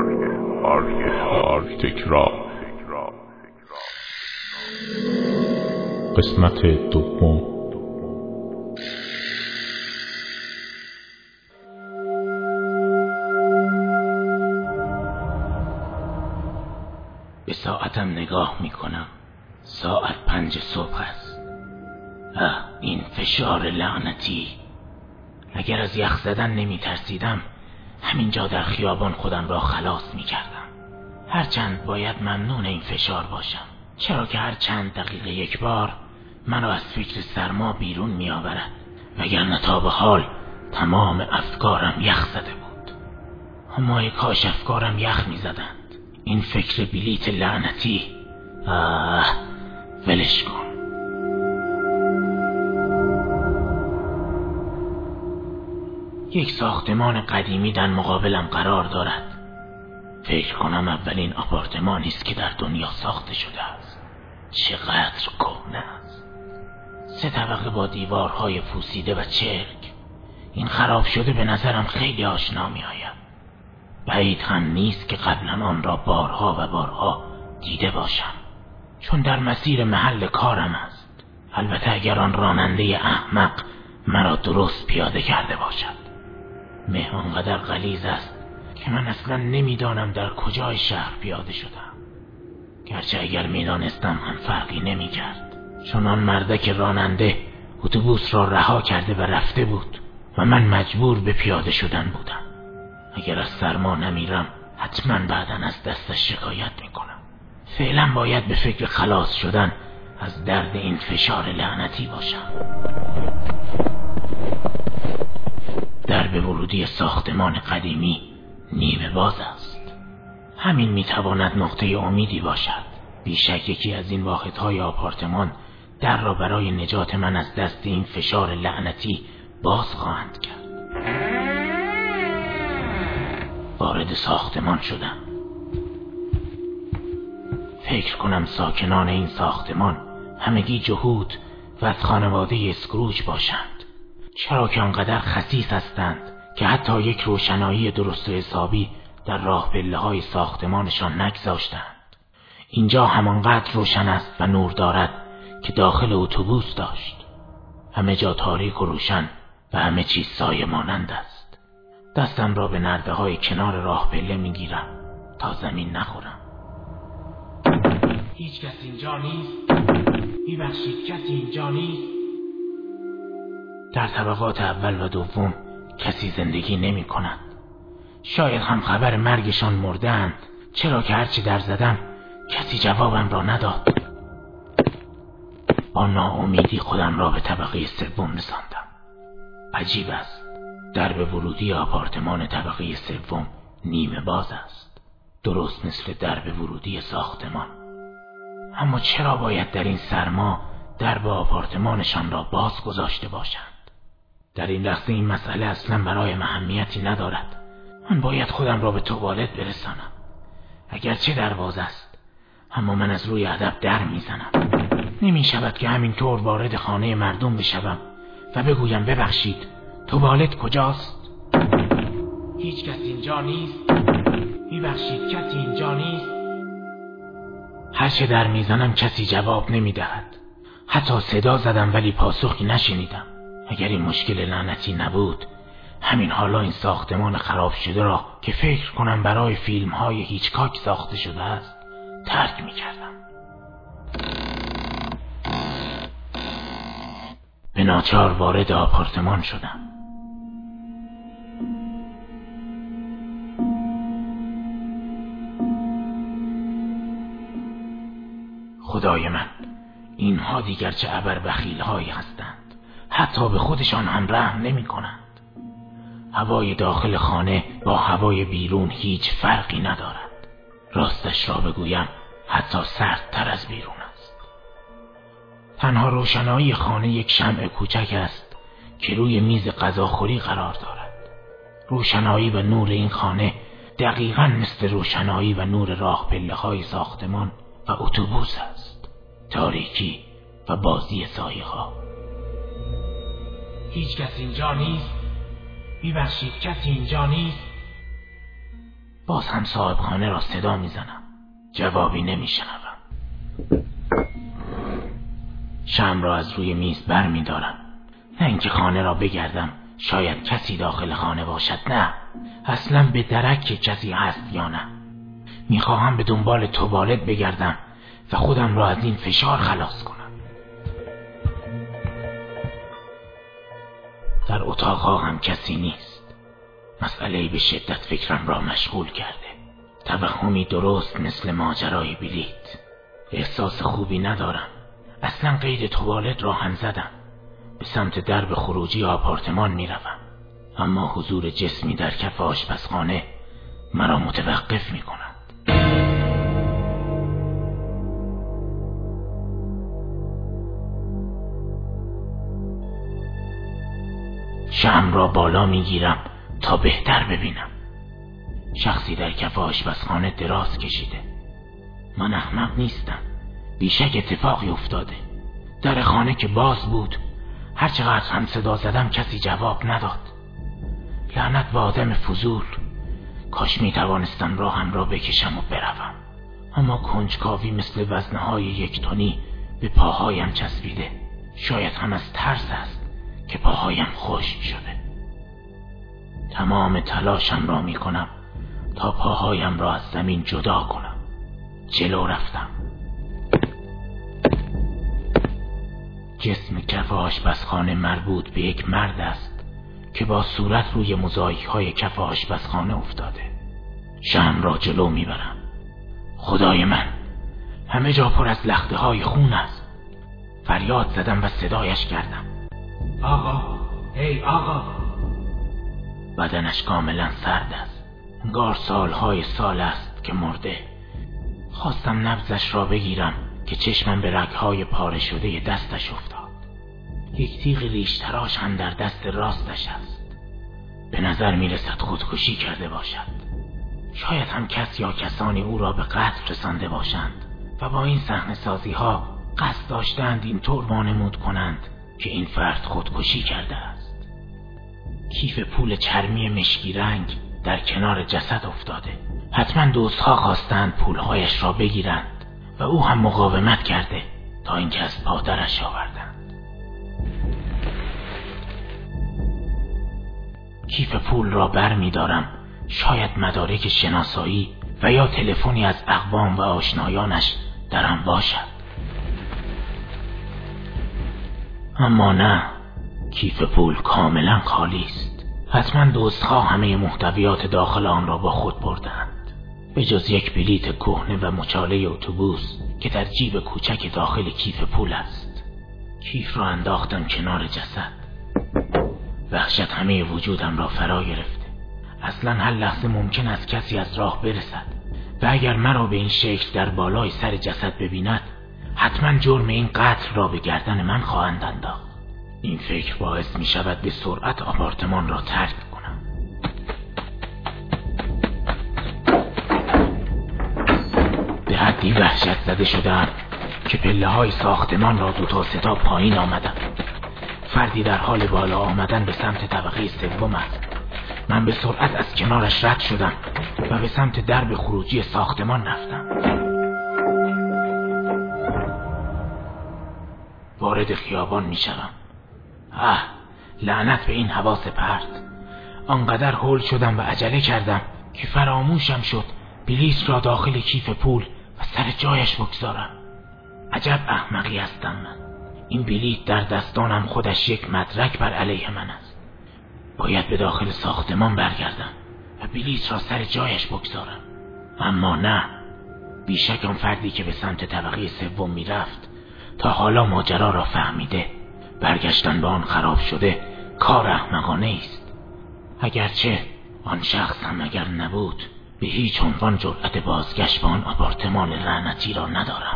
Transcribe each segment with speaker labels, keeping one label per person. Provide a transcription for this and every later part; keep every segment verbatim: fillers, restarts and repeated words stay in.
Speaker 1: آرکتیکرا. قسمت دوم.
Speaker 2: به ساعتم نگاه میکنم. ساعت پنج صبح است. اه، این فشار لعنتی. اگر از یخ زدن نمی ترسیدم همینجا در خیابان خودم را خلاص می کردم. هرچند باید ممنون این فشار باشم، چرا که هر چند دقیقه یک بار منو از فکر سرما بیرون می آورد، وگرنه تا به حال تمام افکارم یخ زده بود. اما ای کاش افکارم یخ می زدند. این فکر بلیت لعنتی. آه، ولش کن. یک ساختمان قدیمی در مقابلم قرار دارد. فکر کنم اولین آپارتمانی است که در دنیا ساخته شده است. چقدر کهنه است. سه طبقه با دیوارهای پوسیده و چرک. این خراب شده به نظرم خیلی آشنا می آید. بعید هم نیست که قبلا آن را بارها و بارها دیده باشم، چون در مسیر محل کارم است. البته اگر آن راننده احمق مرا درست پیاده کرده باشد. مه آنقدر غلیظ است که من اصلا نمیدانم در کجای شهر پیاده شدم. گرچه اگر میدانستم هم فرقی نمیکرد، چون آن مردک راننده اتوبوس را رها کرده و رفته بود و من مجبور به پیاده شدن بودم. اگر از سرما نمیرم حتما بعداً از دستش شکایت میکنم. فعلا باید به فکر خلاص شدن از درد این فشار لعنتی باشم. درب ورودی ساختمان قدیمی نیمه باز است. همین میتواند نقطه امیدی باشد. بیشک یکی از این واحدهای آپارتمان در را برای نجات من از دست این فشار لعنتی باز خواهند کرد. وارد ساختمان شدم. فکر کنم ساکنان این ساختمان همگی جهود و از خانواده اسکروج باشند، چرا که آنقدر خسیس هستند که حتی یک روشنایی درست و حسابی در راه پله های ساختمانشان نگذاشتند. اینجا همانقدر روشن است و نور دارد که داخل اتوبوس داشت. همه جا تاریک و روشن و همه چیز سایه مانند است. دستم را به نرده های کنار راه پله می گیرم تا زمین نخورم. هیچ کس اینجا نیست؟ میبخشید کسی اینجا نیست؟ در طبقات اول و دوم کسی زندگی نمی کند. شاید هم خبر مرگشان مردند، چرا که هرچی در زدم کسی جوابم را نداد. با ناامیدی خودم را به طبقه سوم رساندم. عجیب است، درب ورودی آپارتمان طبقه سوم نیمه باز است، درست مثل درب ورودی ساختمان. اما چرا باید در این سرما درب آپارتمانشان را باز گذاشته باشند؟ در این لحظه این مسئله اصلا برای اهمیتی ندارد. من باید خودم را به توالت برسانم. اگرچه درواز است، اما من از روی ادب در میزنم. نمی شود که همینطور وارد خانه مردم بشوم و بگویم ببخشید توالت کجاست؟ هیچ کس اینجا نیست؟ میبخشید کسی اینجا نیست؟ هرچه در میزنم کسی جواب نمیدهد. حتی صدا زدم ولی پاسخی نشنیدم. اگر این مشکل لعنتی نبود، همین حالا این ساختمان خراب شده را که فکر کنم برای فیلم های هیچکاک ساخته شده است ترک میکردم. به ناچار وارد آپارتمان شدم. خدای من، اینها دیگر چه ابر بخیل هایی هستند. حتی به خودشان هم رحم نمی کنند. هوای داخل خانه با هوای بیرون هیچ فرقی ندارد. راستش را بگویم حتی سردتر از بیرون است. تنها روشنایی خانه یک شمع کوچک است که روی میز غذاخوری قرار دارد. روشنایی و نور این خانه دقیقاً مثل روشنایی و نور راه پله های ساختمان و اتوبوس است. تاریکی و بازی سایه ها. هیچ کس اینجا نیست؟ میبخشید کسی اینجا نیست؟ باز هم صاحب خانه را صدا میزنم. جوابی نمیشنوم. شمع را از روی میز بر می دارم. نه اینکه خانه را بگردم شاید کسی داخل خانه باشد، نه، اصلا به درک که کسی هست یا نه. میخواهم به دنبال توالت بگردم و خودم را از این فشار خلاص کنم. در اتاقها هم کسی نیست. مسئله‌ای به شدت فکرم را مشغول کرده. توهمی درست مثل ماجرای بلیت. احساس خوبی ندارم. اصلا قید توالت را هم زدم. به سمت درب خروجی آپارتمان می روم. اما حضور جسمی در کف آشپزخانه مرا متوقف می کند. شمع را بالا می گیرم تا بهتر ببینم. شخصی در کف آشپزخانه دراز کشیده. من احمق نیستم. بیشک اتفاقی افتاده. در خانه که باز بود، هر چقدر هم صدا زدم کسی جواب نداد. لعنت به آدم فضول. کاش می توانستم راهم را بکشم و بروم. اما کنجکاوی مثل وزنهای یک تنی به پاهایم چسبیده. شاید هم از ترس است که پاهایم خشک شده. تمام تلاشم را می کنم تا پاهایم را از زمین جدا کنم. جلو رفتم. جسم کف آشپزخانه مربوط به یک مرد است که با صورت روی موزاییک های کف آشپزخانه افتاده. شمع را جلو میبرم. خدای من، همه جا پر از لخته های خون است. فریاد زدم و صدایش کردم. آقا، ای آقا. بدنش کاملا سرد است. انگار سالهای سال است که مرده. خواستم نبضش را بگیرم که چشمم به رگهای پاره شده دستش افتاد. یک تیغ ریش تراش هم در دست راستش است. به نظر می رسد خودکشی کرده باشد. شاید هم کس یا کسانی او را به قتل رسانده باشند و با این صحنه سازی ها قصد داشتند این طور وانمود کنند که این فرد خودکشی کرده است. کیف پول چرمی مشکی رنگ در کنار جسد افتاده. حتما دوستها خواستند پولهایش را بگیرند و او هم مقاومت کرده تا اینکه از پادرش آوردند. کیف پول را بر می دارم. شاید مدارک شناسایی و یا تلفنی از اقوام و آشنایانش در آن باشد. اما نه، کیف پول کاملا خالی است. حتما دوستها همه محتویات داخل آن را با خود بردند، به جز یک بلیت کهنه و مچاله اتوبوس که در جیب کوچک داخل کیف پول است. کیف را انداختم کنار جسد. وحشت همه وجودم را فرا گرفته. اصلا هر لحظه ممکن است کسی از راه برسد و اگر مرا به این شکل در بالای سر جسد ببیند، حتما جرم این قتل را به گردن من خواهند انداخت. این فکر باعث می شود به سرعت آپارتمان را ترک کنم. به حدی وحشت زده شدم که پله های ساختمان را دو تا سه تا پایین آمدم. فردی در حال بالا آمدن به سمت طبقه سوم است. من به سرعت از کنارش رد شدم و به سمت درب خروجی ساختمان رفتم. وارد خیابان می شدم. اه، لعنت به این حواس پرت. آنقدر هول شدم و عجله کردم که فراموشم شد بلیط را داخل کیف پول و سر جایش بگذارم. عجب احمقی هستم من. این بلیط در دستانم خودش یک مدرک بر علیه من است. باید به داخل ساختمان برگردم و بلیط را سر جایش بگذارم. اما نه، بیشک آن فردی که به سمت طبقه سوم می رفت تا حالا ماجرا را فهمیده. برگشتن به آن خراب شده کار احمقانه است. اگرچه آن شخص هم اگر نبود، به هیچ عنوان جرأت بازگشت به آن آپارتمان لعنتی را ندارم.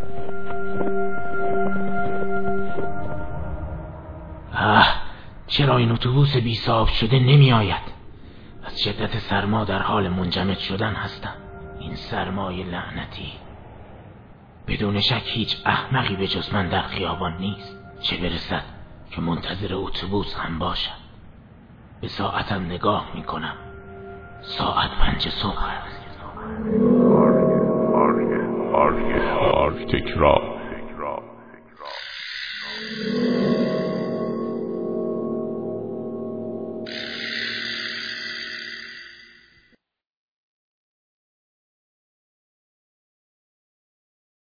Speaker 2: آه، چرا این اتوبوس بی صاحب شده نمی آید؟ از شدت سرما در حال منجمد شدن هستم. این سرمای لعنتی. بدون شک هیچ احمقی به جز من در خیابان نیست، چه برسد که منتظر اتوبوس هم باشد. به ساعتم نگاه می کنم. ساعت پنج پنج صبح است.
Speaker 1: آرک تکرار